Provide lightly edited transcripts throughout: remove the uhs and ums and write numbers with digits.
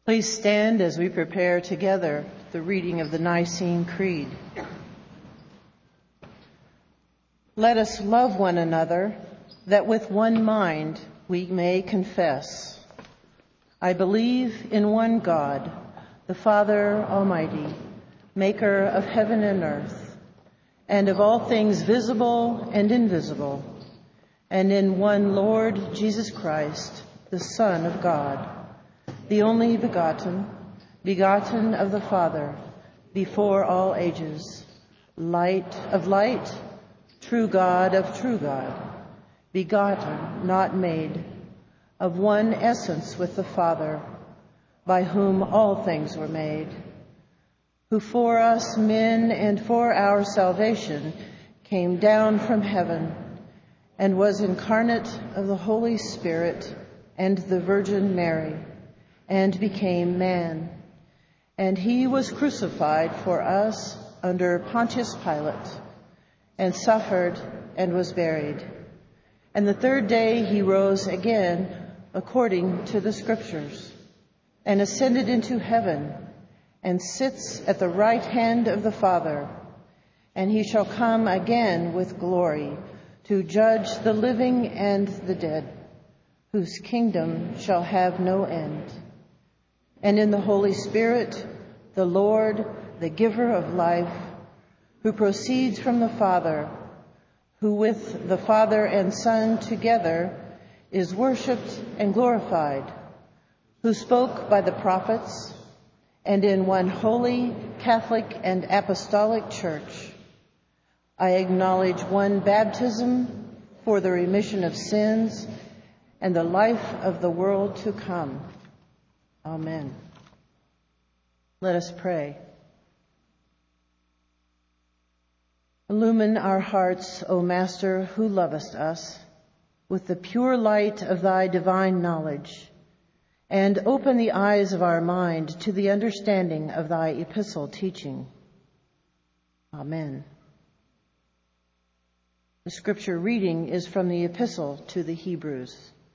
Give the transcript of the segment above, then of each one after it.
Please stand as we prepare together the reading of the Nicene Creed. Let us love one another, that with one mind we may confess. I believe in one God, the Father Almighty, maker of heaven and earth, and of all things visible and invisible, and in one Lord Jesus Christ, the Son of God, the only begotten, begotten of the Father, before all ages, light of light, true God of true God, begotten, not made, of one essence with the Father, by whom all things were made, who for us men and for our salvation came down from heaven and was incarnate of the Holy Spirit and the Virgin Mary, and became man. And he was crucified for us under Pontius Pilate, and suffered and was buried. And the third day he rose again according to the Scriptures, and ascended into heaven, and sits at the right hand of the Father. And he shall come again with glory to judge the living and the dead, whose kingdom shall have no end. And in the Holy Spirit, the Lord, the giver of life, who proceeds from the Father, who with the Father and Son together is worshipped and glorified, who spoke by the prophets, and in one holy, Catholic, and apostolic church, I acknowledge one baptism for the remission of sins and the life of the world to come. Amen. Let us pray. Illumine our hearts, O Master, who lovest us, with the pure light of thy divine knowledge, and open the eyes of our mind to the understanding of thy epistle teaching. Amen. The scripture reading is from the epistle to the Hebrews.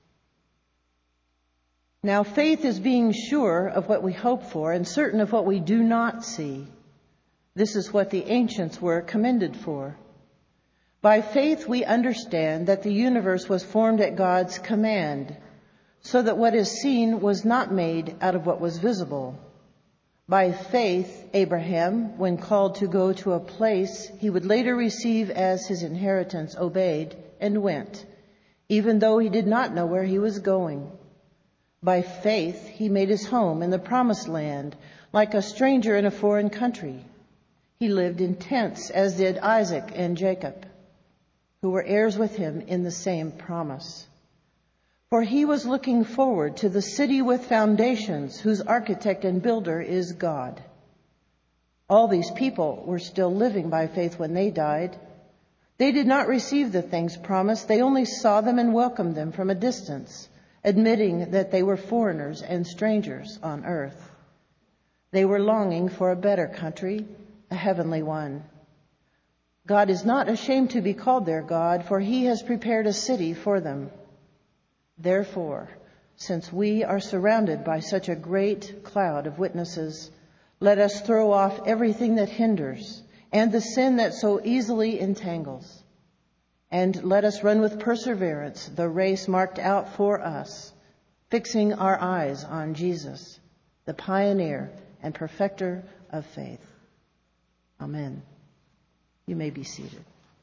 Now faith is being sure of what we hope for and certain of what we do not see. This is what the ancients were commended for. By faith we understand that the universe was formed at God's command, so that what is seen was not made out of what was visible. By faith, Abraham, when called to go to a place he would later receive as his inheritance, obeyed and went, even though he did not know where he was going. By faith, he made his home in the promised land, like a stranger in a foreign country. He lived in tents, as did Isaac and Jacob, who were heirs with him in the same promise. For he was looking forward to the city with foundations, whose architect and builder is God. All these people were still living by faith when they died. They did not receive the things promised. They only saw them and welcomed them from a distance, admitting that they were foreigners and strangers on earth. They were longing for a better country, a heavenly one. God is not ashamed to be called their God, for he has prepared a city for them. Therefore, since we are surrounded by such a great cloud of witnesses, let us throw off everything that hinders and the sin that so easily entangles. And let us run with perseverance the race marked out for us, fixing our eyes on Jesus, the pioneer and perfecter of faith. Amen. You may be seated.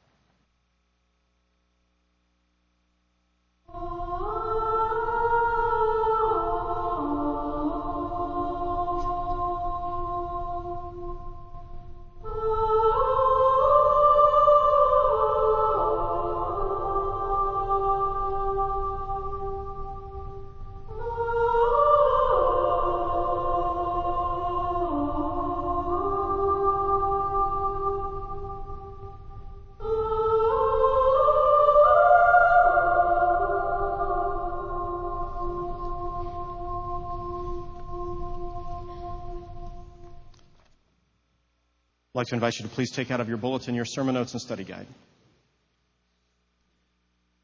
I'd like to invite you to please take out of your bulletin your sermon notes and study guide.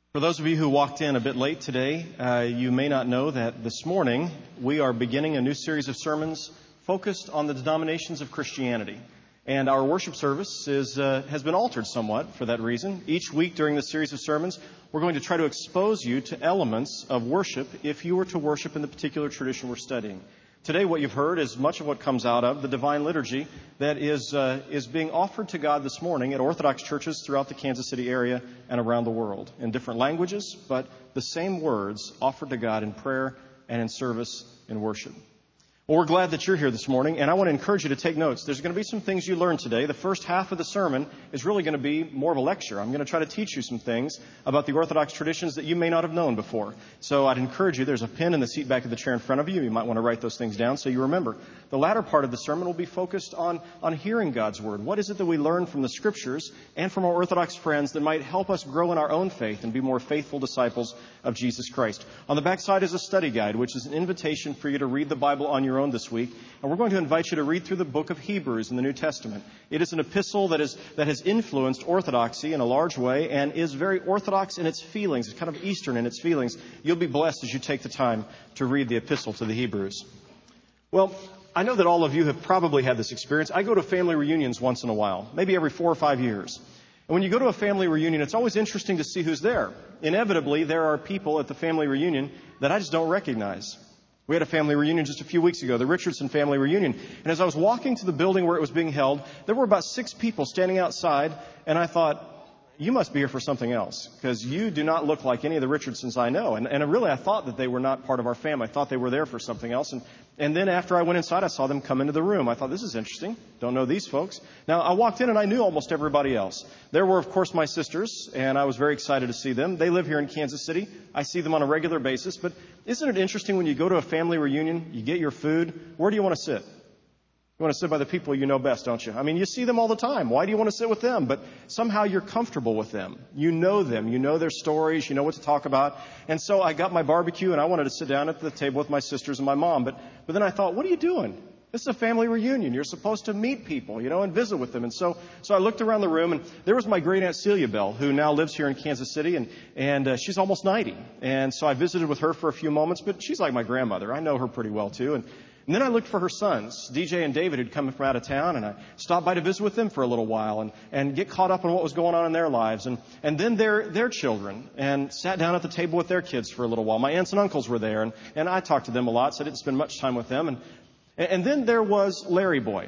For those of you who walked in a bit late today, you may not know that this morning we are beginning a new series of sermons focused on the denominations of Christianity. And our worship service has been altered somewhat for that reason. Each week during this series of sermons, we're going to try to expose you to elements of worship if you were to worship in the particular tradition we're studying. Today, what you've heard is much of what comes out of the Divine Liturgy that is being offered to God this morning at Orthodox churches throughout the Kansas City area and around the world in different languages, but the same words offered to God in prayer and in service and worship. Well, we're glad that you're here this morning, and I want to encourage you to take notes. There's going to be some things you learn today. The first half of the sermon is really going to be more of a lecture. I'm going to try to teach you some things about the Orthodox traditions that you may not have known before. So I'd encourage you, there's a pen in the seat back of the chair in front of you. You might want to write those things down so you remember. The latter part of the sermon will be focused on hearing God's Word. What is it that we learn from the Scriptures and from our Orthodox friends that might help us grow in our own faith and be more faithful disciples of Jesus Christ? On the back side is a study guide, which is an invitation for you to read the Bible on your own this week. And we're going to invite you to read through the book of Hebrews in the New Testament. It is an epistle that has influenced orthodoxy in a large way and is very orthodox in its feelings. It's kind of Eastern in its feelings. You'll be blessed as you take the time to read the epistle to the Hebrews. Well, I know that all of you have probably had this experience. I go to family reunions once in a while, maybe every 4 or 5 years. And when you go to a family reunion, it's always interesting to see who's there. Inevitably, there are people at the family reunion that I just don't recognize. We had a family reunion just a few weeks ago, the Richardson family reunion. And as I was walking to the building where it was being held, there were about 6 people standing outside, and I thought, you must be here for something else, because you do not look like any of the Richardsons I know. And really, I thought that they were not part of our family. I thought they were there for something else. And then after I went inside, I saw them come into the room. I thought, this is interesting. Don't know these folks. Now, I walked in and I knew almost everybody else. There were, of course, my sisters, and I was very excited to see them. They live here in Kansas City. I see them on a regular basis. But isn't it interesting when you go to a family reunion, you get your food, where do you want to sit? You want to sit by the people you know best, don't you? I mean, you see them all the time. Why do you want to sit with them? But somehow you're comfortable with them. You know them. You know their stories. You know what to talk about. And so I got my barbecue, and I wanted to sit down at the table with my sisters and my mom. But then I thought, what are you doing? This is a family reunion. You're supposed to meet people, and visit with them. And so I looked around the room, and there was my great-aunt Celia Bell, who now lives here in Kansas City, and she's almost 90. And so I visited with her for a few moments, but she's like my grandmother. I know her pretty well, too. And then I looked for her sons, DJ and David, who'd come from out of town, and I stopped by to visit with them for a little while and get caught up on what was going on in their lives. And then their children, and sat down at the table with their kids for a little while. My aunts and uncles were there, and I talked to them a lot, so I didn't spend much time with them. And then there was Larry Boy.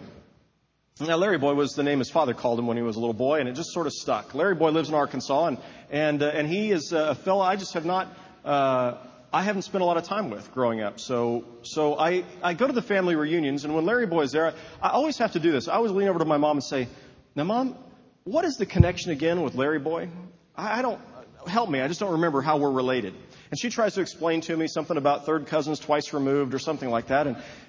Now, Larry Boy was the name his father called him when he was a little boy, and it just sort of stuck. Larry Boy lives in Arkansas, and he is a fellow I just have not... I haven't spent a lot of time with growing up. So I go to the family reunions, and when Larry Boy's there, I always have to do this. I always lean over to my mom and say, now, Mom, what is the connection again with Larry Boy? I don't, help me. I just don't remember how we're related. And she tries to explain to me something about third cousins twice removed or something like that.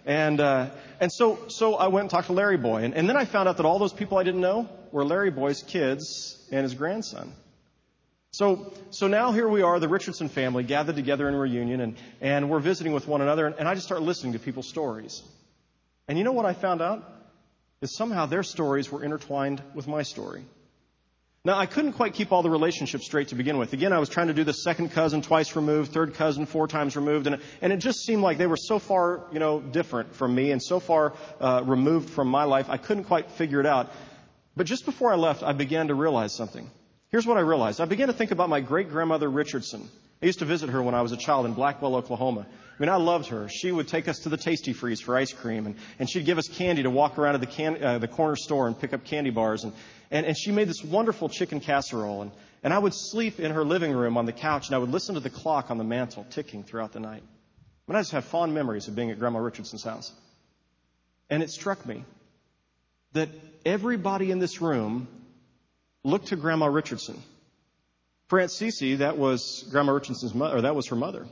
And so I went and talked to Larry Boy. And then I found out that all those people I didn't know were Larry Boy's kids and his grandson. So now here we are, the Richardson family, gathered together in reunion, and we're visiting with one another, and I just start listening to people's stories. And you know what I found out? Is somehow their stories were intertwined with my story. Now, I couldn't quite keep all the relationships straight to begin with. Again, I was trying to do the second cousin twice removed, third cousin 4 times removed, and it just seemed like they were so far, different from me and so far removed from my life, I couldn't quite figure it out. But just before I left, I began to realize something. Here's what I realized. I began to think about my great-grandmother Richardson. I used to visit her when I was a child in Blackwell, Oklahoma. I mean, I loved her. She would take us to the Tasty Freeze for ice cream, and she'd give us candy to walk around to the corner store and pick up candy bars. And she made this wonderful chicken casserole. And I would sleep in her living room on the couch, and I would listen to the clock on the mantle ticking throughout the night. I just have fond memories of being at Grandma Richardson's house. And it struck me that everybody in this room looked to Grandma Richardson. For Aunt Cece, that was Grandma Richardson's mother, or that was her mother.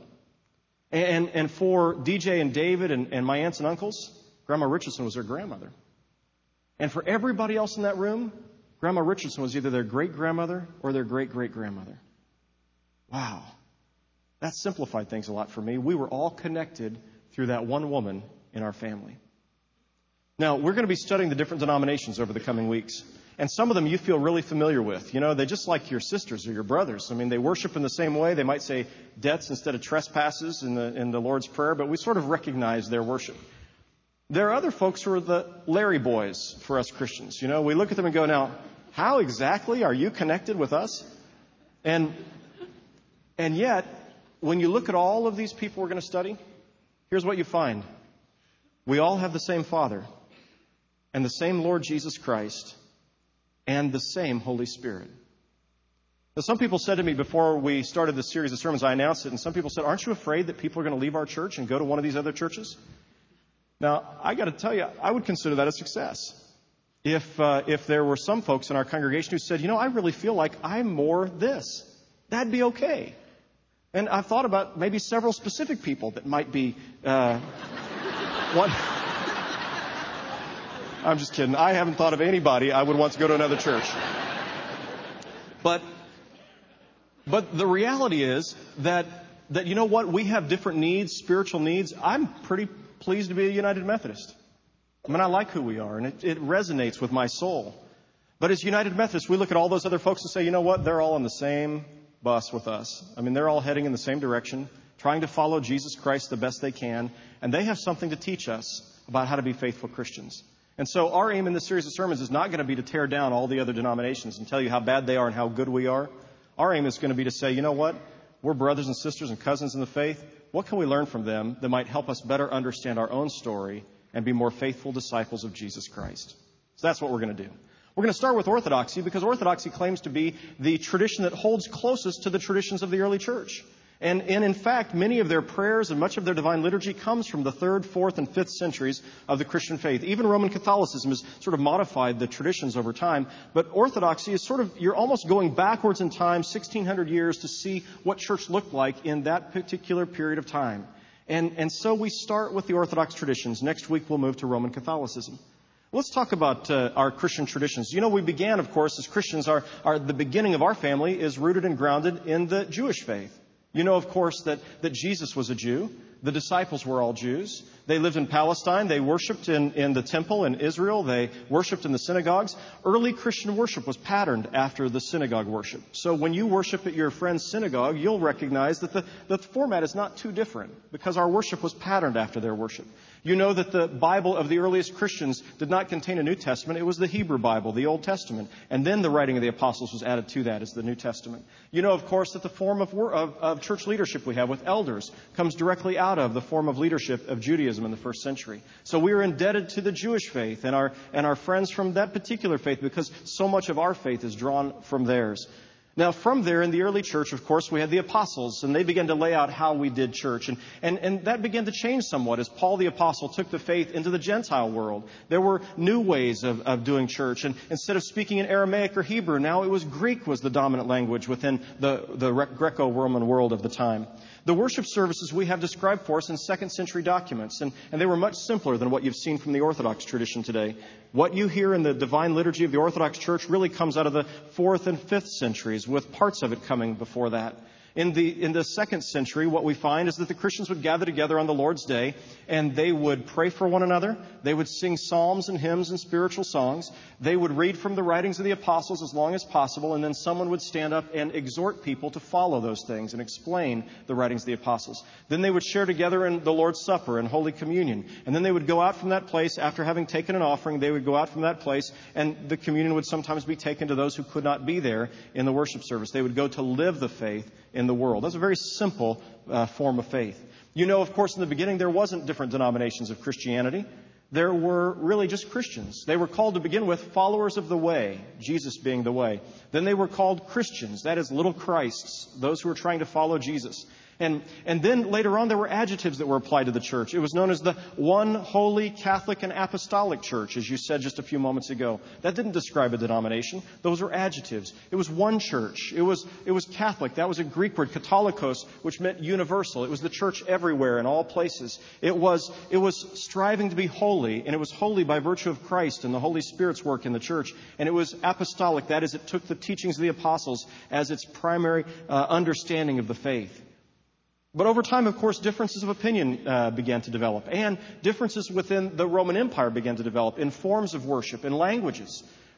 And for DJ and David and my aunts and uncles, Grandma Richardson was their grandmother. And for everybody else in that room, Grandma Richardson was either their great-grandmother or their great-great-grandmother. Wow. That simplified things a lot for me. We were all connected through that one woman in our family. Now, we're going to be studying the different denominations over the coming weeks. And some of them you feel really familiar with. You know, they just like your sisters or your brothers. I mean, they worship in the same way. They might say debts instead of trespasses in the Lord's Prayer, but we sort of recognize their worship. There are other folks who are the Larry boys for us Christians. You know, we look at them and go, now, how exactly are you connected with us? And yet, when you look at all of these people we're going to study, here's what you find. We all have the same Father and the same Lord Jesus Christ and the same Holy Spirit. Now, some people said to me before we started this series of sermons, I announced it, and some people said, aren't you afraid that people are going to leave our church and go to one of these other churches? Now, I got to tell you, I would consider that a success. If there were some folks in our congregation who said, you know, I really feel like I'm more this, that'd be okay. And I've thought about maybe several specific people that might be one. I'm just kidding. I haven't thought of anybody I would want to go to another church. But the reality is that you know what? We have different needs, spiritual needs. I'm pretty pleased to be a United Methodist. I mean, I like who we are, and it resonates with my soul. But as United Methodists, we look at all those other folks and say, you know what? They're all on the same bus with us. I mean, they're all heading in the same direction, trying to follow Jesus Christ the best they can, and they have something to teach us about how to be faithful Christians. And so our aim in this series of sermons is not going to be to tear down all the other denominations and tell you how bad they are and how good we are. Our aim is going to be to say, you know what? We're brothers and sisters and cousins in the faith. What can we learn from them that might help us better understand our own story and be more faithful disciples of Jesus Christ? So that's what we're going to do. We're going to start with Orthodoxy because Orthodoxy claims to be the tradition that holds closest to the traditions of the early church. And in fact, many of their prayers and much of their divine liturgy comes from the 3rd, 4th, and 5th centuries of the Christian faith. Even Roman Catholicism has sort of modified the traditions over time. But Orthodoxy is sort of, you're almost going backwards in time, 1,600 years, to see what church looked like in that particular period of time. And so we start with the Orthodox traditions. Next week, we'll move to Roman Catholicism. Let's talk about our Christian traditions. You know, we began, of course, as Christians, the beginning of our family is rooted and grounded in the Jewish faith. You know, of course, that Jesus was a Jew. The disciples were all Jews. They lived in Palestine. They worshiped in the temple in Israel. They worshiped in the synagogues. Early Christian worship was patterned after the synagogue worship. So when you worship at your friend's synagogue, you'll recognize that the format is not too different because our worship was patterned after their worship. You know that the Bible of the earliest Christians did not contain a New Testament. It was the Hebrew Bible, the Old Testament. And then the writing of the apostles was added to that as the New Testament. You know, of course, that the form of church leadership we have with elders comes directly out of the form of leadership of Judaism in the first century. So we are indebted to the Jewish faith and our friends from that particular faith because so much of our faith is drawn from theirs. Now, from there, in the early church, of course, we had the apostles, and they began to lay out how we did church. And that began to change somewhat as Paul the apostle took the faith into the Gentile world. There were new ways of doing church. And instead of speaking in Aramaic or Hebrew, now it was Greek was the dominant language within the Greco-Roman world of the time. The worship services we have described for us in 2nd century documents, and they were much simpler than what you've seen from the Orthodox tradition today. What you hear in the divine liturgy of the Orthodox Church really comes out of the 4th and 5th centuries, with parts of it coming before that. In the 2nd century, what we find is that the Christians would gather together on the Lord's Day, and they would pray for one another. They would sing psalms and hymns and spiritual songs. They would read from the writings of the apostles as long as possible, and then someone would stand up and exhort people to follow those things and explain the writings of the apostles. Then they would share together in the Lord's Supper and Holy Communion. And then they would go out from that place after having taken an offering. They would go out from that place, and the communion would sometimes be taken to those who could not be there in the worship service. They would go to live the faith in the world. That's a very simple form of faith. You know, of course, in the beginning, there wasn't different denominations of Christianity. There were really just Christians. They were called to begin with followers of the way, Jesus being the way. Then they were called Christians, that is, little Christs, those who were trying to follow Jesus. And then later on, there were adjectives that were applied to the church. It was known as the one holy Catholic and apostolic church, as you said just a few moments ago. That didn't describe a denomination. Those were adjectives. It was one church. It was Catholic. That was a Greek word, katolikos, which meant universal. It was the church everywhere in all places. It was striving to be holy, and it was holy by virtue of Christ and the Holy Spirit's work in the church. And it was apostolic. That is, it took the teachings of the apostles as its primary understanding of the faith. But over time, of course, differences of opinion began to develop, and differences within the Roman Empire began to develop in forms of worship, in languages.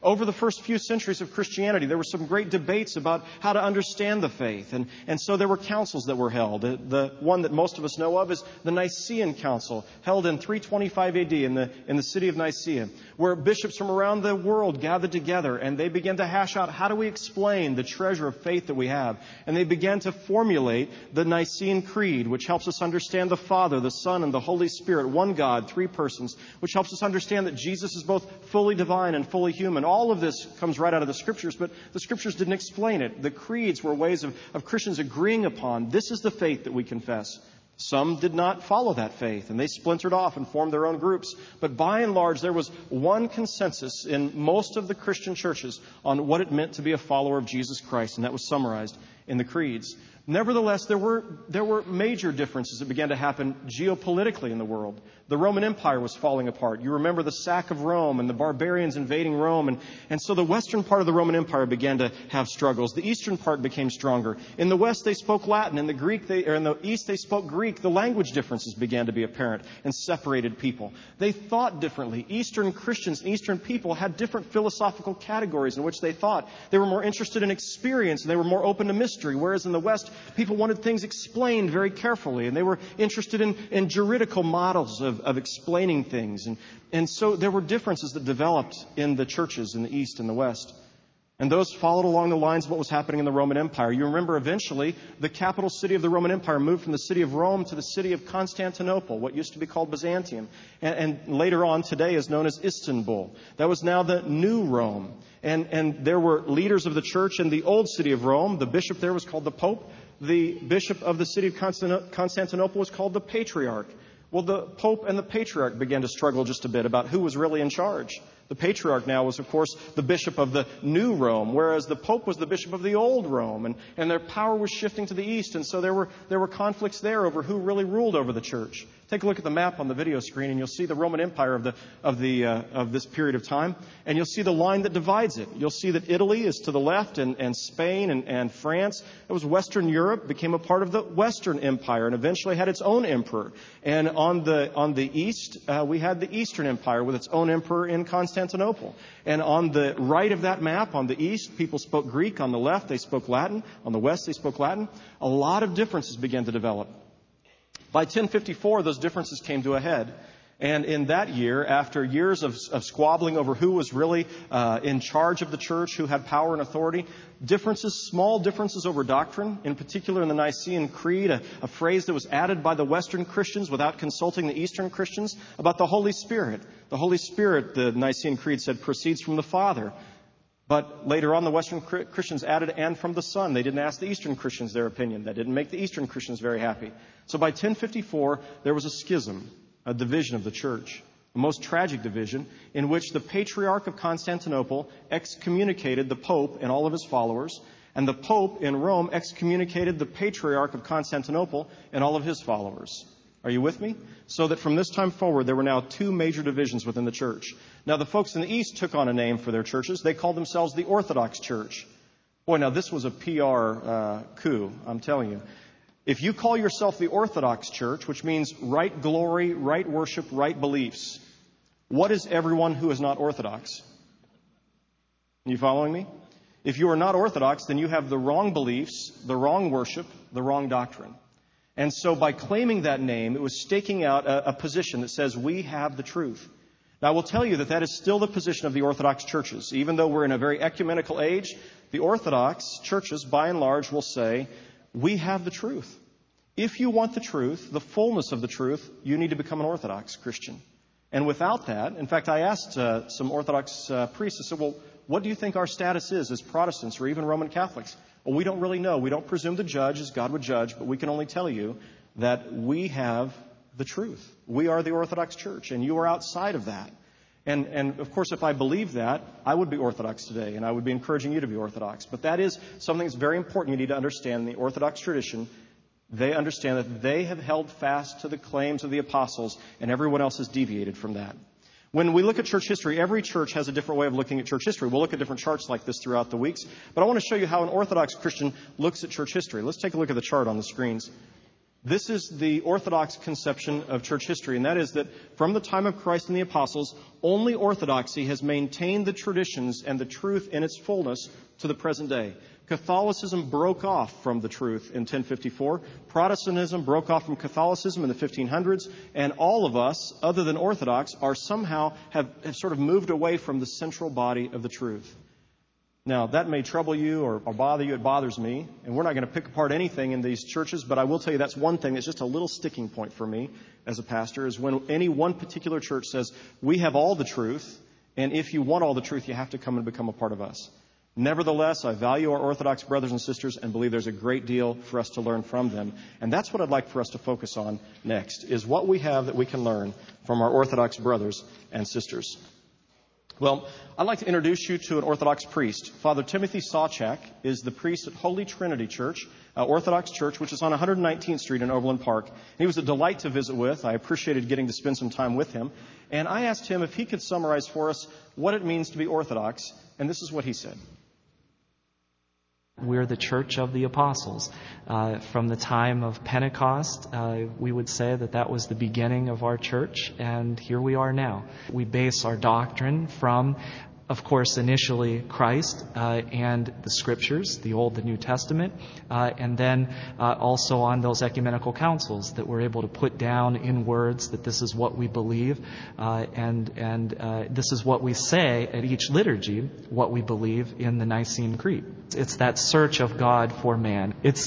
Over the first few centuries of Christianity, there were some great debates about how to understand the faith. And so there were councils that were held. The one that most of us know of is the Nicene Council, held in 325 AD in the city of Nicaea, where bishops from around the world gathered together and they began to hash out how do we explain the treasure of faith that we have. And they began to formulate the Nicene Creed, which helps us understand the Father, the Son, and the Holy Spirit, one God, three persons, which helps us understand that Jesus is both fully divine and fully human. All of this comes right out of the Scriptures, but the Scriptures didn't explain it. The creeds were ways of Christians agreeing upon this is the faith that we confess. Some did not follow that faith, and they splintered off and formed their own groups. But by and large, there was one consensus in most of the Christian churches on what it meant to be a follower of Jesus Christ, and that was summarized in the creeds. Nevertheless, there were major differences that began to happen geopolitically in the world. The Roman Empire was falling apart. You remember the sack of Rome and the barbarians invading Rome. And so the western part of the Roman Empire began to have struggles. The eastern part became stronger. In the west, they spoke Latin. In the east, they spoke Greek. The language differences began to be apparent and separated people. They thought differently. Eastern Christians and Eastern people had different philosophical categories in which they thought. They were more interested in experience and they were more open to mystery, whereas in the West, people wanted things explained very carefully, and they were interested in juridical models of explaining things. And so there were differences that developed in the churches in the East and the West. And those followed along the lines of what was happening in the Roman Empire. You remember eventually the capital city of the Roman Empire moved from the city of Rome to the city of Constantinople, what used to be called Byzantium. And later on today is known as Istanbul. That was now the new Rome. And there were leaders of the church in the old city of Rome. The bishop there was called the Pope. The bishop of the city of Constantinople was called the Patriarch. Well, the Pope and the Patriarch began to struggle just a bit about who was really in charge. The Patriarch now was, of course, the bishop of the new Rome, whereas the Pope was the bishop of the old Rome, and their power was shifting to the east, and so there were conflicts there over who really ruled over the church. Take a look at the map on the video screen, and you'll see the Roman Empire of this period of time, and you'll see the line that divides it. You'll see that Italy is to the left, and Spain and France. It was Western Europe, became a part of the Western Empire, and eventually had its own emperor. And on the east, we had the Eastern Empire with its own emperor in Constantinople. And on the right of that map, on the east, people spoke Greek. On the left, they spoke Latin. On the west, they spoke Latin. A lot of differences began to develop. By 1054, those differences came to a head. And in that year, after years of squabbling over who was really in charge of the church, who had power and authority, small differences over doctrine, in particular in the Nicene Creed, a phrase that was added by the Western Christians without consulting the Eastern Christians about the Holy Spirit. The Holy Spirit, the Nicene Creed said, proceeds from the Father. But later on, the Western Christians added and from the Son. They didn't ask the Eastern Christians their opinion. That didn't make the Eastern Christians very happy. So by 1054, there was a schism, a division of the church, a most tragic division in which the Patriarch of Constantinople excommunicated the Pope and all of his followers, and the Pope in Rome excommunicated the Patriarch of Constantinople and all of his followers. Are you with me? So that from this time forward, there were now two major divisions within the church. Now, the folks in the East took on a name for their churches. They called themselves the Orthodox Church. Boy, now this was a PR coup, I'm telling you. If you call yourself the Orthodox Church, which means right glory, right worship, right beliefs, what is everyone who is not Orthodox? Are you following me? If you are not Orthodox, then you have the wrong beliefs, the wrong worship, the wrong doctrine. And so by claiming that name, it was staking out a position that says we have the truth. Now, I will tell you that is still the position of the Orthodox churches. Even though we're in a very ecumenical age, the Orthodox churches, by and large, will say, we have the truth. If you want the truth, the fullness of the truth, you need to become an Orthodox Christian. And without that, in fact, I asked some Orthodox priests, I said, well, what do you think our status is as Protestants or even Roman Catholics? Well, we don't really know. We don't presume to judge as God would judge, but we can only tell you that we have the truth. We are the Orthodox Church, and you are outside of that. And of course, if I believe that, I would be Orthodox today, and I would be encouraging you to be Orthodox. But that is something that's very important you need to understand. In the Orthodox tradition, they understand that they have held fast to the claims of the apostles, and everyone else has deviated from that. When we look at church history, every church has a different way of looking at church history. We'll look at different charts like this throughout the weeks. But I want to show you how an Orthodox Christian looks at church history. Let's take a look at the chart on the screens. This is the Orthodox conception of church history, and that is that from the time of Christ and the apostles, only Orthodoxy has maintained the traditions and the truth in its fullness to the present day. Catholicism broke off from the truth in 1054. Protestantism broke off from Catholicism in the 1500s, and all of us, other than Orthodox, are somehow have sort of moved away from the central body of the truth. Now, that may trouble you or bother you. It bothers me. And we're not going to pick apart anything in these churches, but I will tell you that's one thing that's just a little sticking point for me as a pastor, is when any one particular church says, we have all the truth, and if you want all the truth, you have to come and become a part of us. Nevertheless, I value our Orthodox brothers and sisters and believe there's a great deal for us to learn from them. And that's what I'd like for us to focus on next, is what we have that we can learn from our Orthodox brothers and sisters. Well, I'd like to introduce you to an Orthodox priest. Father Timothy Sawchak is the priest at Holy Trinity Church, Orthodox Church, which is on 119th Street in Overland Park. He was a delight to visit with. I appreciated getting to spend some time with him. And I asked him if he could summarize for us what it means to be Orthodox, and this is what he said. We're the Church of the Apostles. From the time of Pentecost, we would say that was the beginning of our church, and here we are now. We base our doctrine from, of course, initially Christ and the Scriptures, the Old and New Testament, and then also on those ecumenical councils that we're able to put down in words that this is what we believe, and this is what we say at each liturgy, what we believe in the Nicene Creed. It's that search of God for man. It's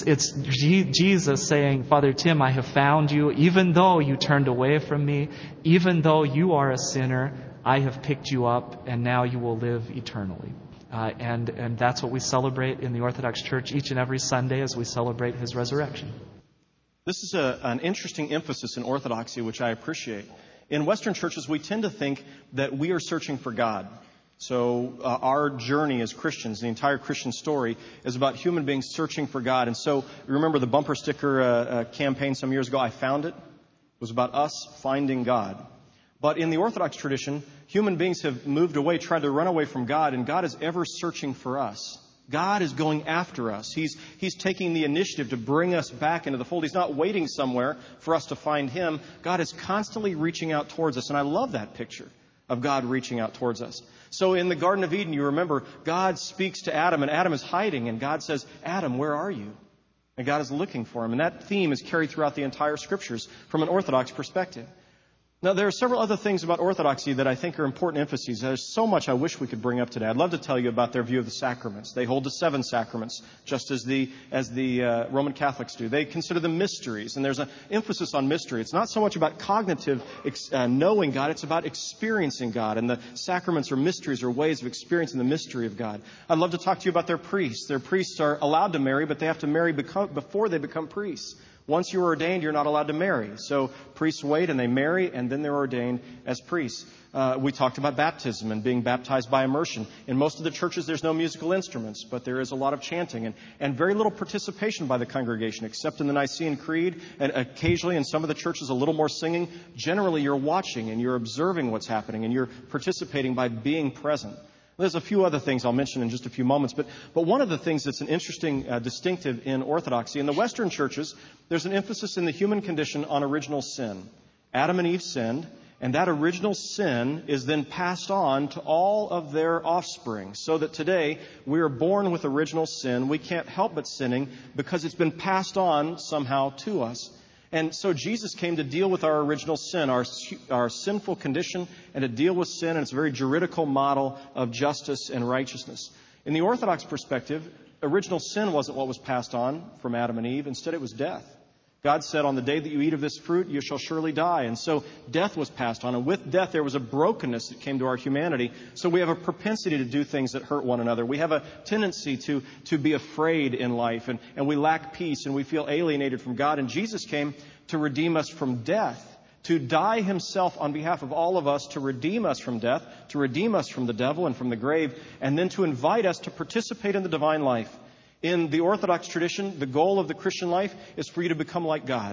Jesus saying, Father Tim, I have found you, even though you turned away from me, even though you are a sinner, I have picked you up, and now you will live eternally. And that's what we celebrate in the Orthodox Church each and every Sunday as we celebrate His resurrection. This is an interesting emphasis in Orthodoxy, which I appreciate. In Western churches, we tend to think that we are searching for God. So our journey as Christians, the entire Christian story, is about human beings searching for God. And so remember the bumper sticker campaign some years ago, I Found It? It was about us finding God. But in the Orthodox tradition, human beings have moved away, tried to run away from God, and God is ever searching for us. God is going after us. He's taking the initiative to bring us back into the fold. He's not waiting somewhere for us to find Him. God is constantly reaching out towards us, and I love that picture of God reaching out towards us. So in the Garden of Eden, you remember, God speaks to Adam, and Adam is hiding, and God says, Adam, where are you? And God is looking for him. And that theme is carried throughout the entire Scriptures from an Orthodox perspective. Now, there are several other things about Orthodoxy that I think are important emphases. There's so much I wish we could bring up today. I'd love to tell you about their view of the sacraments. They hold to 7 sacraments, just as the Roman Catholics do. They consider them mysteries, and there's an emphasis on mystery. It's not so much about cognitive knowing God, it's about experiencing God. And the sacraments or mysteries are ways of experiencing the mystery of God. I'd love to talk to you about their priests. Their priests are allowed to marry, but they have to marry before they become priests. Once you're ordained, you're not allowed to marry. So priests wait and they marry, and then they're ordained as priests. We talked about baptism and being baptized by immersion. In most of the churches, there's no musical instruments, but there is a lot of chanting and very little participation by the congregation, except in the Nicene Creed, and occasionally in some of the churches a little more singing. Generally, you're watching and you're observing what's happening, and you're participating by being present. There's a few other things I'll mention in just a few moments, but one of the things that's an interesting distinctive in Orthodoxy, in the Western churches, there's an emphasis in the human condition on original sin. Adam and Eve sinned, and that original sin is then passed on to all of their offspring, so that today we are born with original sin. We can't help but sinning because it's been passed on somehow to us. And so Jesus came to deal with our original sin, our sinful condition, and to deal with sin. And it's a very juridical model of justice and righteousness. In the Orthodox perspective, original sin wasn't what was passed on from Adam and Eve. Instead, it was death. God said, on the day that you eat of this fruit, you shall surely die. And so death was passed on. And with death, there was a brokenness that came to our humanity. So we have a propensity to do things that hurt one another. We have a tendency to be afraid in life. And we lack peace and we feel alienated from God. And Jesus came to redeem us from death, to die Himself on behalf of all of us, to redeem us from death, to redeem us from the devil and from the grave, and then to invite us to participate in the divine life. In the Orthodox tradition, the goal of the Christian life is for you to become like God.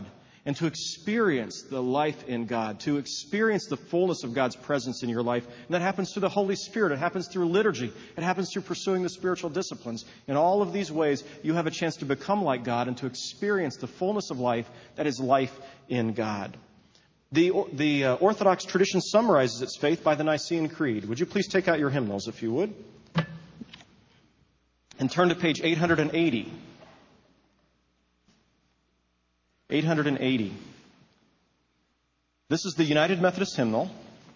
and to experience the life in God, to experience the fullness of God's presence in your life. And that happens through the Holy Spirit. It happens through liturgy. It happens through pursuing the spiritual disciplines. In all of these ways, you have a chance to become like God and to experience the fullness of life that is life in God. The Orthodox tradition summarizes its faith by the Nicene Creed. Would you please take out your hymnals, if you would? And turn to page 880. 880. This is the United Methodist Hymnal,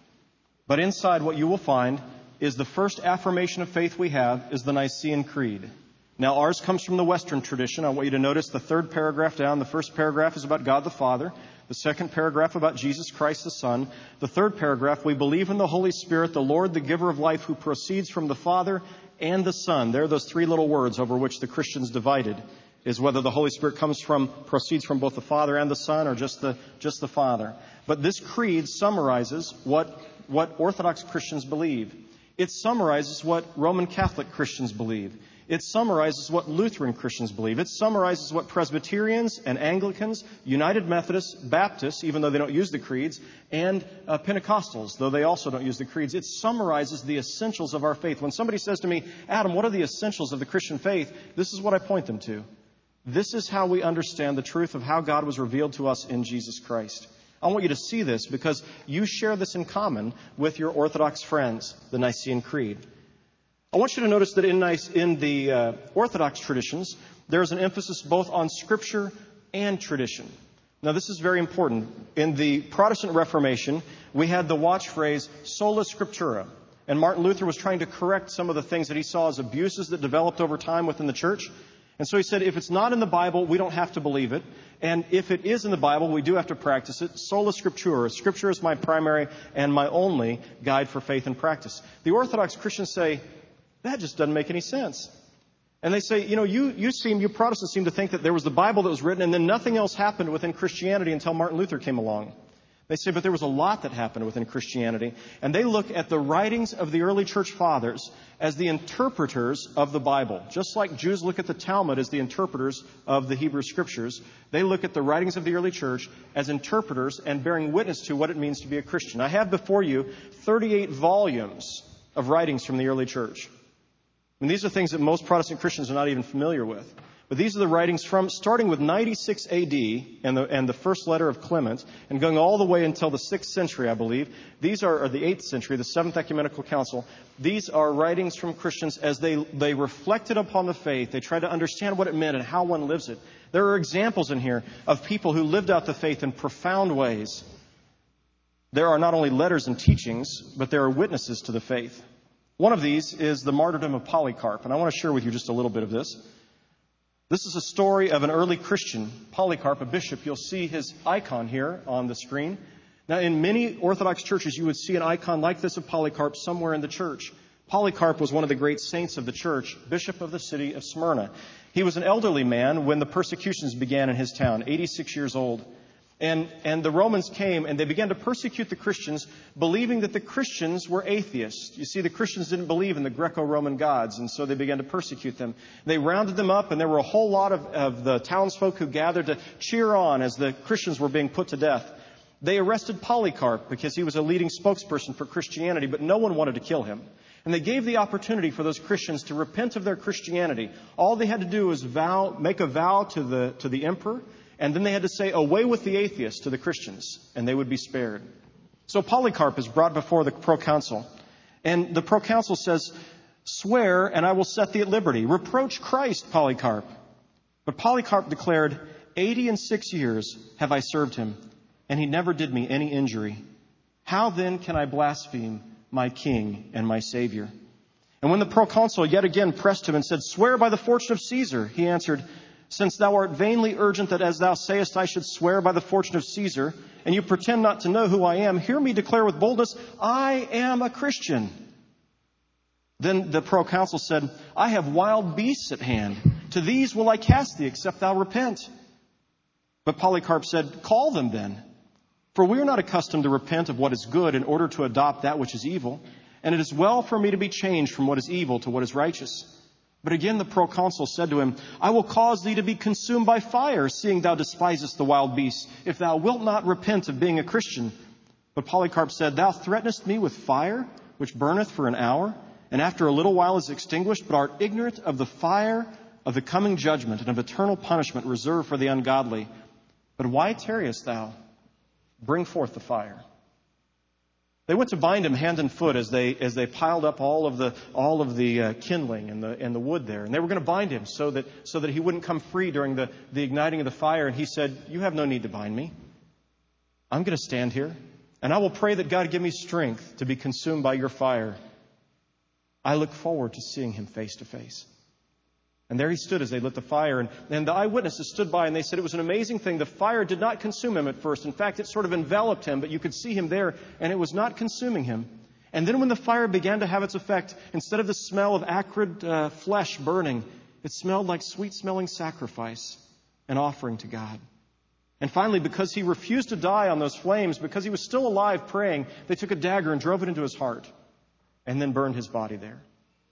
but inside what you will find is the first affirmation of faith we have is the Nicene Creed. Now, ours comes from the Western tradition. I want you to notice the third paragraph down. The first paragraph is about God the Father. The second paragraph about Jesus Christ the Son. The third paragraph, we believe in the Holy Spirit, the Lord, the giver of life, who proceeds from the Father and the Son. There are those three little words over which the Christians divided, is whether the Holy Spirit proceeds from both the Father and the Son, or just the Father. But this creed summarizes what Orthodox Christians believe. It summarizes what Roman Catholic Christians believe. It summarizes what Lutheran Christians believe. It summarizes what Presbyterians and Anglicans, United Methodists, Baptists, even though they don't use the creeds, and Pentecostals, though they also don't use the creeds. It summarizes the essentials of our faith. When somebody says to me, Adam, what are the essentials of the Christian faith? This is what I point them to. This is how we understand the truth of how God was revealed to us in Jesus Christ. I want you to see this because you share this in common with your Orthodox friends, the Nicene Creed. I want you to notice that in the Orthodox traditions, there's an emphasis both on Scripture and tradition. Now, this is very important. In the Protestant Reformation, we had the watch phrase, sola scriptura. And Martin Luther was trying to correct some of the things that he saw as abuses that developed over time within the church. And so he said, if it's not in the Bible, we don't have to believe it. And if it is in the Bible, we do have to practice it. Sola scriptura. Scripture is my primary and my only guide for faith and practice. The Orthodox Christians say, that just doesn't make any sense. And they say, you Protestants seem to think that there was the Bible that was written and then nothing else happened within Christianity until Martin Luther came along. They say, but there was a lot that happened within Christianity. And they look at the writings of the early church fathers as the interpreters of the Bible. Just like Jews look at the Talmud as the interpreters of the Hebrew Scriptures, they look at the writings of the early church as interpreters and bearing witness to what it means to be a Christian. I have before you 38 volumes of writings from the early church. And these are things that most Protestant Christians are not even familiar with. But these are the writings starting with 96 A.D. and the first letter of Clement and going all the way until the 6th century, I believe. These are the 8th century, the 7th Ecumenical Council. These are writings from Christians as they reflected upon the faith. They tried to understand what it meant and how one lives it. There are examples in here of people who lived out the faith in profound ways. There are not only letters and teachings, but there are witnesses to the faith. One of these is the martyrdom of Polycarp, and I want to share with you just a little bit of this. This is a story of an early Christian, Polycarp, a bishop. You'll see his icon here on the screen. Now, in many Orthodox churches, you would see an icon like this of Polycarp somewhere in the church. Polycarp was one of the great saints of the church, bishop of the city of Smyrna. He was an elderly man when the persecutions began in his town, 86 years old. And the Romans came and they began to persecute the Christians, believing that the Christians were atheists. You see, the Christians didn't believe in the Greco-Roman gods, and so they began to persecute them. They rounded them up, and there were a whole lot of the townsfolk who gathered to cheer on as the Christians were being put to death. They arrested Polycarp because he was a leading spokesperson for Christianity, but no one wanted to kill him. And they gave the opportunity for those Christians to repent of their Christianity. All they had to do was make a vow to the emperor. And then they had to say, away with the atheists to the Christians, and they would be spared. So Polycarp is brought before the proconsul. And the proconsul says, swear, and I will set thee at liberty. Reproach Christ, Polycarp. But Polycarp declared, 86 years have I served him, and he never did me any injury. How then can I blaspheme my king and my Savior? And when the proconsul yet again pressed him and said, swear by the fortune of Caesar, he answered, since thou art vainly urgent that as thou sayest I should swear by the fortune of Caesar, and you pretend not to know who I am, hear me declare with boldness, I am a Christian. Then the proconsul said, I have wild beasts at hand. To these will I cast thee, except thou repent. But Polycarp said, call them then. For we are not accustomed to repent of what is good in order to adopt that which is evil. And it is well for me to be changed from what is evil to what is righteous. But again the proconsul said to him, I will cause thee to be consumed by fire, seeing thou despisest the wild beasts, if thou wilt not repent of being a Christian. But Polycarp said, Thou threatenest me with fire, which burneth for an hour, and after a little while is extinguished, but art ignorant of the fire of the coming judgment and of eternal punishment reserved for the ungodly. But why tarriest thou? Bring forth the fire. They went to bind him hand and foot as they piled up all of the kindling and the wood there, and they were going to bind him so that he wouldn't come free during the igniting of the fire. And he said, "You have no need to bind me. I'm going to stand here, and I will pray that God give me strength to be consumed by your fire." I look forward to seeing him face to face. And there he stood as they lit the fire. And the eyewitnesses stood by and they said it was an amazing thing. The fire did not consume him at first. In fact, it sort of enveloped him, but you could see him there, and it was not consuming him. And then when the fire began to have its effect, instead of the smell of acrid flesh burning, it smelled like sweet-smelling sacrifice, an offering to God. And finally, because he refused to die on those flames, because he was still alive praying, they took a dagger and drove it into his heart and then burned his body there.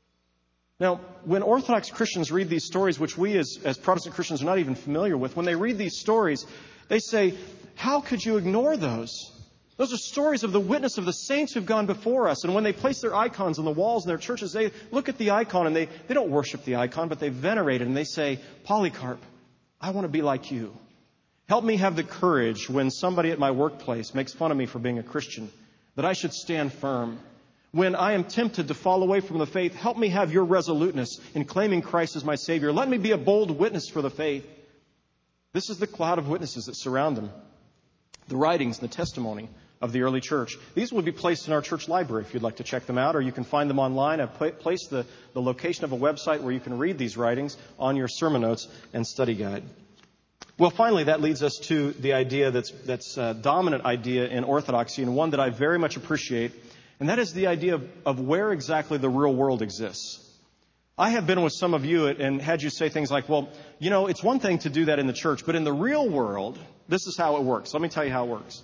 Now, when Orthodox Christians read these stories, which we as Protestant Christians are not even familiar with, when they read these stories, they say, how could you ignore those? Those are stories of the witness of the saints who've gone before us. And when they place their icons on the walls in their churches, they look at the icon and they don't worship the icon, but they venerate it and they say, Polycarp, I want to be like you. Help me have the courage when somebody at my workplace makes fun of me for being a Christian, that I should stand firm. When I am tempted to fall away from the faith, help me have your resoluteness in claiming Christ as my Savior. Let me be a bold witness for the faith. This is the cloud of witnesses that surround them. The writings and the testimony of the early church. These will be placed in our church library if you'd like to check them out, or you can find them online. I've placed the location of a website where you can read these writings on your sermon notes and study guide. Well, finally, that leads us to the idea that's a dominant idea in Orthodoxy, and one that I very much appreciate. And that is the idea of where exactly the real world exists. I have been with some of you and had you say things like, well, you know, it's one thing to do that in the church, but in the real world, this is how it works. Let me tell you how it works.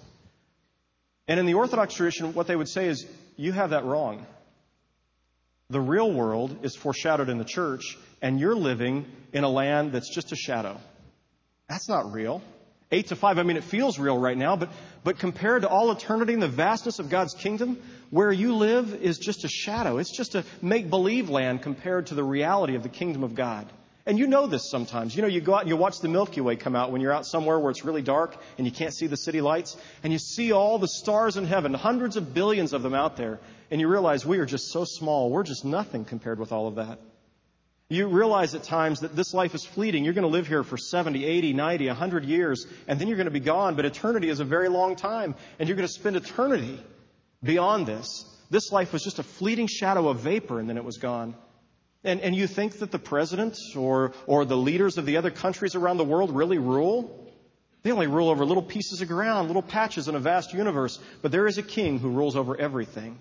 And in the Orthodox tradition, what they would say is, you have that wrong. The real world is foreshadowed in the church, and you're living in a land that's just a shadow. That's not real. 8 to 5, I mean, it feels real right now, but compared to all eternity and the vastness of God's kingdom, where you live is just a shadow. It's just a make-believe land compared to the reality of the kingdom of God. And you know this sometimes. You know, you go out and you watch the Milky Way come out when you're out somewhere where it's really dark and you can't see the city lights, and you see all the stars in heaven, hundreds of billions of them out there, and you realize we are just so small. We're just nothing compared with all of that. You realize at times that this life is fleeting. You're going to live here for 70, 80, 90, 100 years, and then you're going to be gone. But eternity is a very long time, and you're going to spend eternity beyond this. This life was just a fleeting shadow of vapor, and then it was gone. And you think that the president or the leaders of the other countries around the world really rule? They only rule over little pieces of ground, little patches in a vast universe. But there is a king who rules over everything.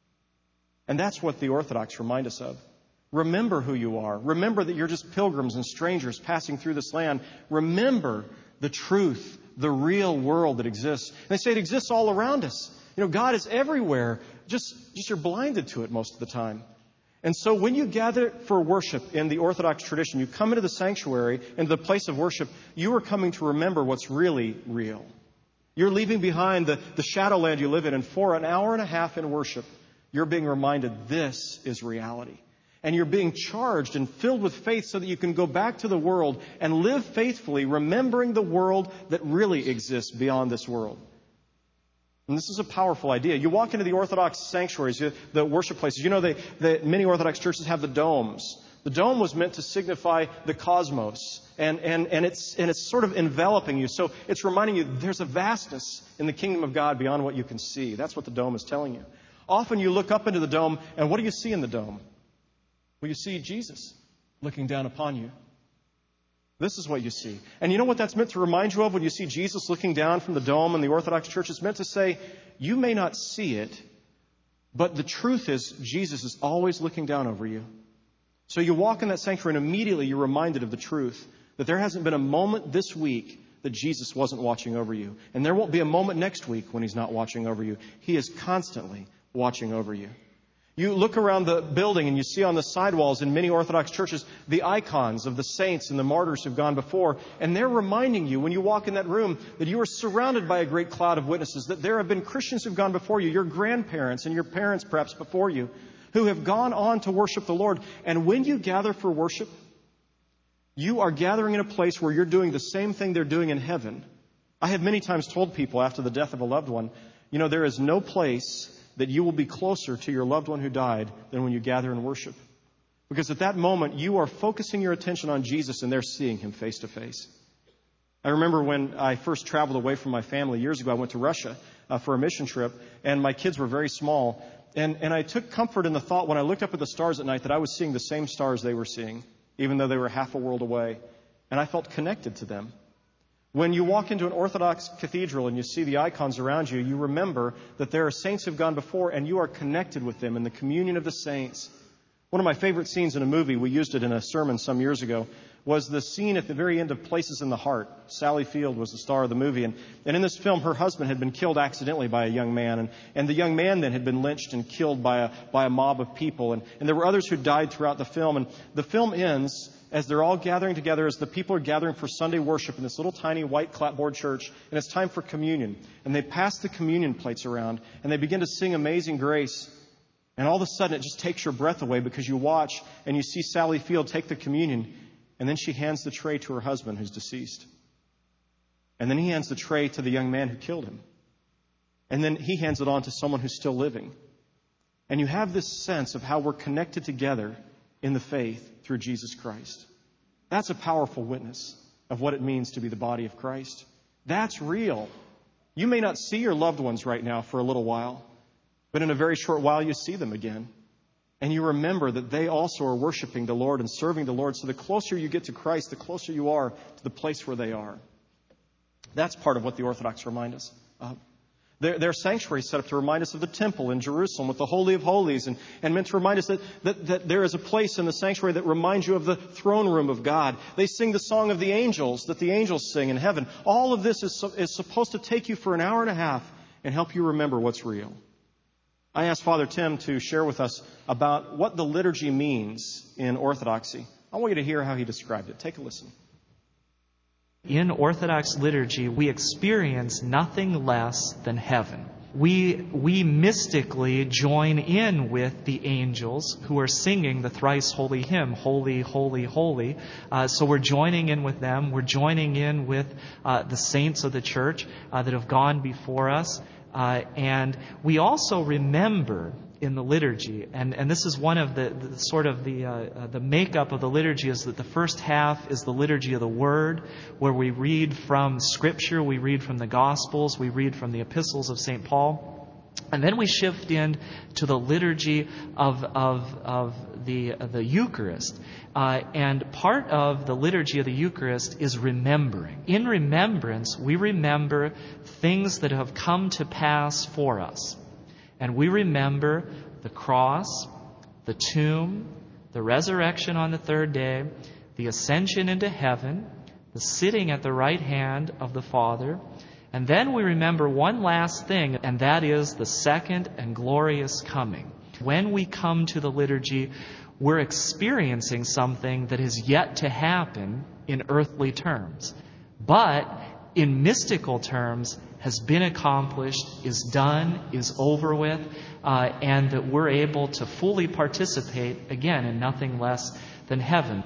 And that's what the Orthodox remind us of. Remember who you are. Remember that you're just pilgrims and strangers passing through this land. Remember the truth, the real world that exists. And they say it exists all around us. You know, God is everywhere. Just you're blinded to it most of the time. And so when you gather for worship in the Orthodox tradition, you come into the sanctuary, into the place of worship, you are coming to remember what's really real. You're leaving behind the shadowland you live in, and for an hour and a half in worship, you're being reminded this is reality. And you're being charged and filled with faith so that you can go back to the world and live faithfully, remembering the world that really exists beyond this world. And this is a powerful idea. You walk into the Orthodox sanctuaries, the worship places. You know, many Orthodox churches have the domes. The dome was meant to signify the cosmos, and it's sort of enveloping you. So it's reminding you there's a vastness in the kingdom of God beyond what you can see. That's what the dome is telling you. Often you look up into the dome, and what do you see in the dome? Well, you see Jesus looking down upon you. This is what you see. And you know what that's meant to remind you of when you see Jesus looking down from the dome in the Orthodox Church? It's meant to say, you may not see it, but the truth is Jesus is always looking down over you. So you walk in that sanctuary and immediately you're reminded of the truth that there hasn't been a moment this week that Jesus wasn't watching over you. And there won't be a moment next week when He's not watching over you. He is constantly watching over you. You look around the building and you see on the sidewalls in many Orthodox churches the icons of the saints and the martyrs who've gone before. And they're reminding you when you walk in that room that you are surrounded by a great cloud of witnesses, that there have been Christians who've gone before you, your grandparents and your parents perhaps before you, who have gone on to worship the Lord. And when you gather for worship, you are gathering in a place where you're doing the same thing they're doing in heaven. I have many times told people after the death of a loved one, there is no place that you will be closer to your loved one who died than when you gather and worship. Because at that moment, you are focusing your attention on Jesus and they're seeing Him face to face. I remember when I first traveled away from my family years ago, I went to Russia for a mission trip, and my kids were very small. And I took comfort in the thought when I looked up at the stars at night that I was seeing the same stars they were seeing, even though they were half a world away. And I felt connected to them. When you walk into an Orthodox cathedral and you see the icons around you, you remember that there are saints who've gone before and you are connected with them in the communion of the saints. One of my favorite scenes in a movie, we used it in a sermon some years ago, was the scene at the very end of Places in the Heart. Sally Field was the star of the movie. And in this film, her husband had been killed accidentally by a young man. And the young man then had been lynched and killed by a mob of people. And there were others who died throughout the film. And the film ends as they're all gathering together, as the people are gathering for Sunday worship in this little tiny white clapboard church, and it's time for communion. And they pass the communion plates around, and they begin to sing Amazing Grace. And all of a sudden, it just takes your breath away because you watch and you see Sally Field take the communion, and then she hands the tray to her husband who's deceased. And then he hands the tray to the young man who killed him. And then he hands it on to someone who's still living. And you have this sense of how we're connected together in the faith through Jesus Christ. That's a powerful witness of what it means to be the body of Christ. That's real. You may not see your loved ones right now for a little while, but in a very short while you see them again. And you remember that they also are worshiping the Lord and serving the Lord. So the closer you get to Christ, the closer you are to the place where they are. That's part of what the Orthodox remind us of. Their sanctuary is set up to remind us of the temple in Jerusalem with the Holy of Holies, and meant to remind us that there is a place in the sanctuary that reminds you of the throne room of God. They sing the song of the angels that the angels sing in heaven. All of this is supposed to take you for an hour and a half and help you remember what's real. I asked Father Tim to share with us about what the liturgy means in Orthodoxy. I want you to hear how he described it. Take a listen. In Orthodox liturgy, we experience nothing less than heaven. We mystically join in with the angels who are singing the thrice holy hymn, Holy, Holy, Holy. So we're joining in with them. We're joining in with the saints of the church that have gone before us. And we also remember in the liturgy, and this is one of the makeup of the liturgy, is that the first half is the liturgy of the Word, where we read from Scripture, we read from the Gospels, we read from the epistles of St. Paul, and then we shift in to the liturgy of the Eucharist. And part of the liturgy of the Eucharist is remembering. In remembrance, we remember things that have come to pass for us. And we remember the cross, the tomb, the resurrection on the third day, the ascension into heaven, the sitting at the right hand of the Father. And then we remember one last thing, and that is the second and glorious coming. When we come to the liturgy, we're experiencing something that is yet to happen in earthly terms, but in mystical terms has been accomplished, is done, is over with, and that we're able to fully participate, again, in nothing less than heaven.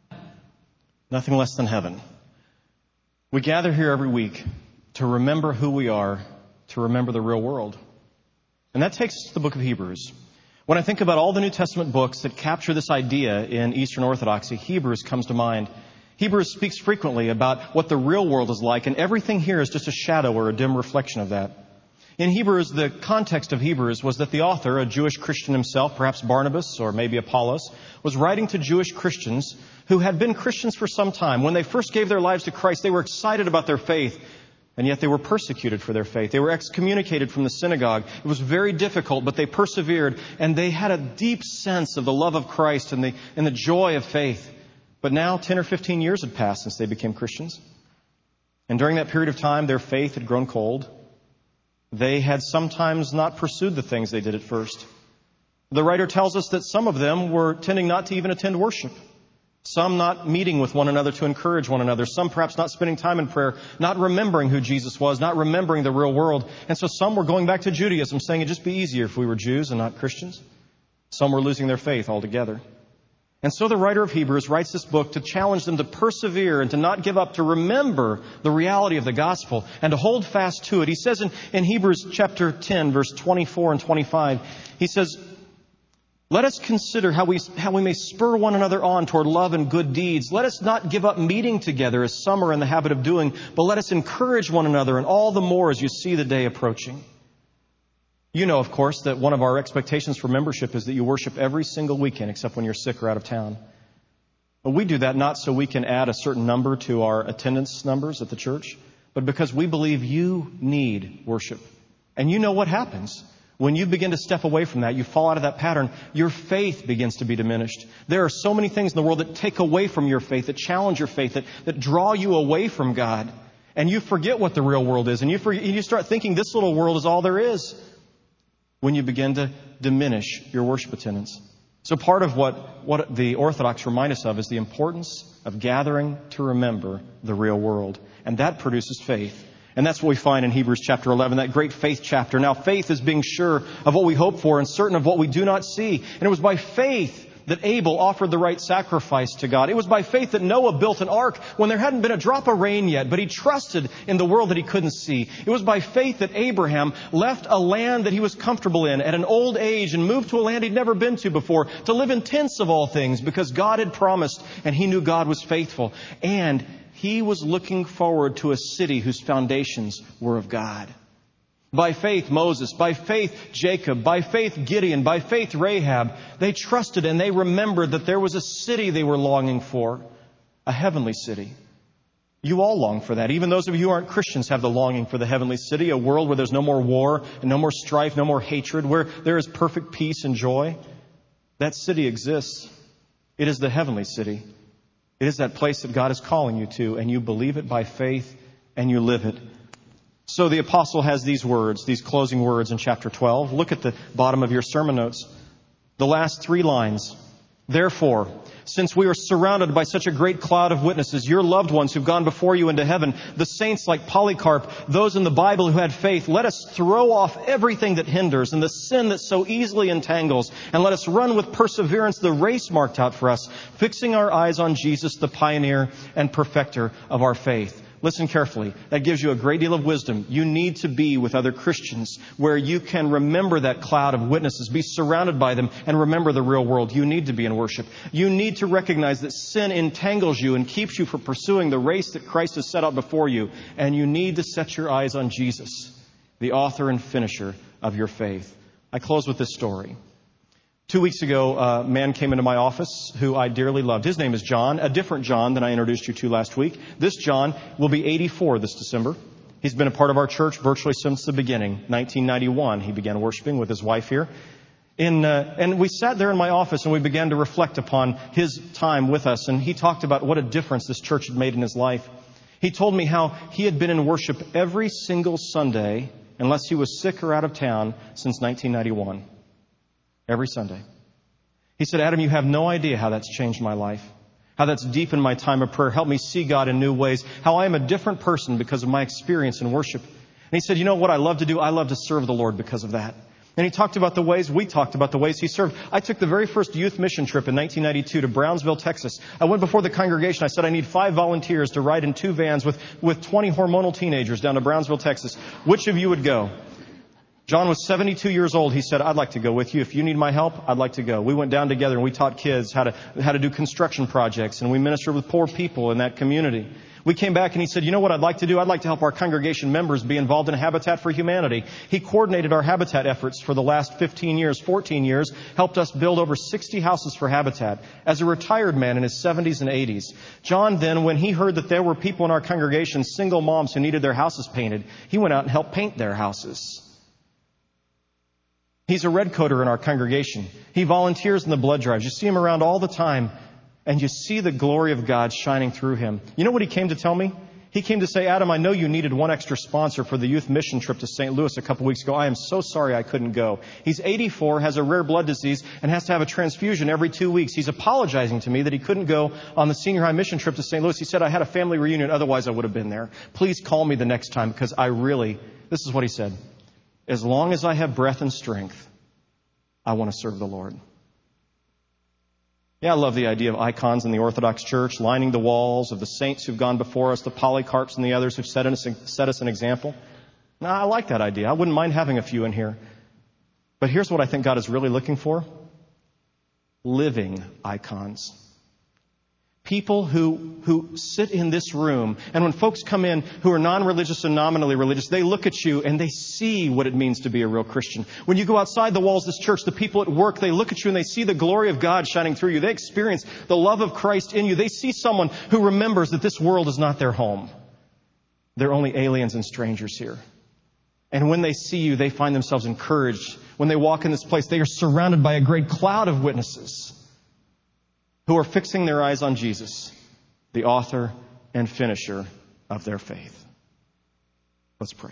Nothing less than heaven. We gather here every week to remember who we are, to remember the real world. And that takes us to the book of Hebrews. When I think about all the New Testament books that capture this idea in Eastern Orthodoxy, Hebrews comes to mind. Hebrews speaks frequently about what the real world is like, and everything here is just a shadow or a dim reflection of that. In Hebrews, the context of Hebrews was that the author, a Jewish Christian himself, perhaps Barnabas or maybe Apollos, was writing to Jewish Christians who had been Christians for some time. When they first gave their lives to Christ, they were excited about their faith, and yet they were persecuted for their faith. They were excommunicated from the synagogue. It was very difficult, but they persevered, and they had a deep sense of the love of Christ and the joy of faith. But now 10 or 15 years had passed since they became Christians. And during that period of time, their faith had grown cold. They had sometimes not pursued the things they did at first. The writer tells us that some of them were tending not to even attend worship. Some not meeting with one another to encourage one another. Some perhaps not spending time in prayer, not remembering who Jesus was, not remembering the real world. And so some were going back to Judaism, saying it'd just be easier if we were Jews and not Christians. Some were losing their faith altogether. And so the writer of Hebrews writes this book to challenge them to persevere and to not give up, to remember the reality of the gospel and to hold fast to it. He says in Hebrews chapter 10, verse 24 and 25, he says, let us consider how we may spur one another on toward love and good deeds. Let us not give up meeting together as some are in the habit of doing, but let us encourage one another, and all the more as you see the day approaching. You know, of course, that one of our expectations for membership is that you worship every single weekend except when you're sick or out of town. But we do that not so we can add a certain number to our attendance numbers at the church, but because we believe you need worship. And you know what happens. When you begin to step away from that, you fall out of that pattern, your faith begins to be diminished. There are so many things in the world that take away from your faith, that challenge your faith, that draw you away from God. And you forget what the real world is. And you start thinking this little world is all there is when you begin to diminish your worship attendance. So part of what the Orthodox remind us of is the importance of gathering to remember the real world. And that produces faith. And that's what we find in Hebrews chapter 11, that great faith chapter. Now, faith is being sure of what we hope for and certain of what we do not see. And it was by faith that Abel offered the right sacrifice to God. It was by faith that Noah built an ark when there hadn't been a drop of rain yet, but he trusted in the world that he couldn't see. It was by faith that Abraham left a land that he was comfortable in at an old age and moved to a land he'd never been to before, to live in tents of all things, because God had promised and he knew God was faithful. And he was looking forward to a city whose foundations were of God. By faith, Moses. By faith, Jacob. By faith, Gideon. By faith, Rahab. They trusted and they remembered that there was a city they were longing for. A heavenly city. You all long for that. Even those of you who aren't Christians have the longing for the heavenly city. A world where there's no more war and no more strife, no more hatred. Where there is perfect peace and joy. That city exists. It is the heavenly city. It is that place that God is calling you to, and you believe it by faith and you live it. So the apostle has these words, these closing words in chapter 12. Look at the bottom of your sermon notes. The last 3 lines. Therefore, since we are surrounded by such a great cloud of witnesses, your loved ones who've gone before you into heaven, the saints like Polycarp, those in the Bible who had faith, let us throw off everything that hinders and the sin that so easily entangles, and let us run with perseverance the race marked out for us, fixing our eyes on Jesus, the pioneer and perfecter of our faith. Listen carefully. That gives you a great deal of wisdom. You need to be with other Christians where you can remember that cloud of witnesses, be surrounded by them, and remember the real world. You need to be in worship. You need to recognize that sin entangles you and keeps you from pursuing the race that Christ has set out before you. And you need to set your eyes on Jesus, the author and finisher of your faith. I close with this story. 2 weeks ago, a man came into my office who I dearly loved. His name is John, a different John than I introduced you to last week. This John will be 84 this December. He's been a part of our church virtually since the beginning. 1991, he began worshiping with his wife here. And we sat there in my office and we began to reflect upon his time with us. And he talked about what a difference this church had made in his life. He told me how he had been in worship every single Sunday, unless he was sick or out of town, since 1991. Every Sunday. He said, Adam, you have no idea how that's changed my life. How that's deepened my time of prayer. Helped me see God in new ways. How I am a different person because of my experience in worship. And he said, you know what I love to do? I love to serve the Lord because of that. And we talked about the ways he served. I took the very first youth mission trip in 1992 to Brownsville, Texas. I went before the congregation. I said, I need 5 volunteers to ride in 2 vans with 20 hormonal teenagers down to Brownsville, Texas. Which of you would go? John was 72 years old. He said, I'd like to go with you. If you need my help, I'd like to go. We went down together and we taught kids how to do construction projects, and we ministered with poor people in that community. We came back and he said, you know what I'd like to do? I'd like to help our congregation members be involved in Habitat for Humanity. He coordinated our Habitat efforts for the last 14 years, helped us build over 60 houses for Habitat. As a retired man in his 70s and 80s, John then, when he heard that there were people in our congregation, single moms who needed their houses painted, he went out and helped paint their houses. He's a red coater in our congregation. He volunteers in the blood drives. You see him around all the time, and you see the glory of God shining through him. You know what he came to tell me? He came to say, Adam, I know you needed one extra sponsor for the youth mission trip to St. Louis a couple weeks ago. I am so sorry I couldn't go. He's 84, has a rare blood disease, and has to have a transfusion every 2 weeks. He's apologizing to me that he couldn't go on the senior high mission trip to St. Louis. He said, I had a family reunion, otherwise I would have been there. Please call me the next time, because this is what he said, as long as I have breath and strength, I want to serve the Lord. Yeah, I love the idea of icons in the Orthodox Church, lining the walls of the saints who've gone before us, the Polycarps and the others who've set us an example. Now, I like that idea. I wouldn't mind having a few in here. But here's what I think God is really looking for. Living icons. People who sit in this room, and when folks come in who are non-religious and nominally religious, they look at you and they see what it means to be a real Christian. When you go outside the walls of this church, the people at work, they look at you and they see the glory of God shining through you. They experience the love of Christ in you. They see someone who remembers that this world is not their home. They're only aliens and strangers here. And when they see you, they find themselves encouraged. When they walk in this place, they are surrounded by a great cloud of witnesses who are fixing their eyes on Jesus, the author and finisher of their faith. Let's pray.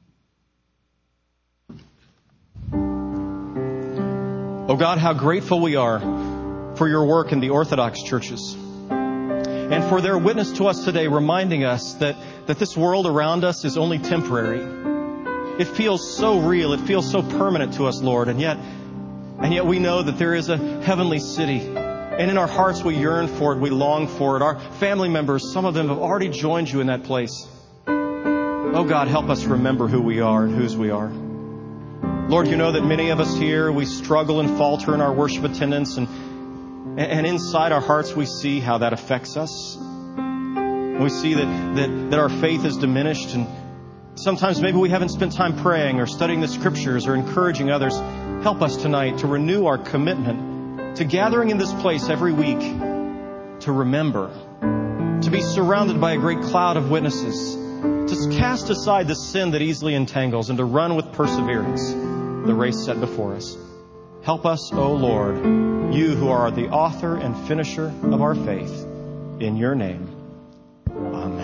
Oh God, how grateful we are for your work in the Orthodox churches and for their witness to us today, reminding us that this world around us is only temporary. It feels so real. It feels so permanent to us, Lord. And yet we know that there is a heavenly city. And in our hearts, we yearn for it. We long for it. Our family members, some of them have already joined you in that place. Oh God, help us remember who we are and whose we are. Lord, you know that many of us here, we struggle and falter in our worship attendance. And inside our hearts, we see how that affects us. And we see that our faith is diminished. And sometimes maybe we haven't spent time praying or studying the Scriptures or encouraging others. Help us tonight to renew our commitment to gathering in this place every week, to remember, to be surrounded by a great cloud of witnesses, to cast aside the sin that easily entangles, and to run with perseverance the race set before us. Help us, O Lord, you who are the author and finisher of our faith. In your name, amen.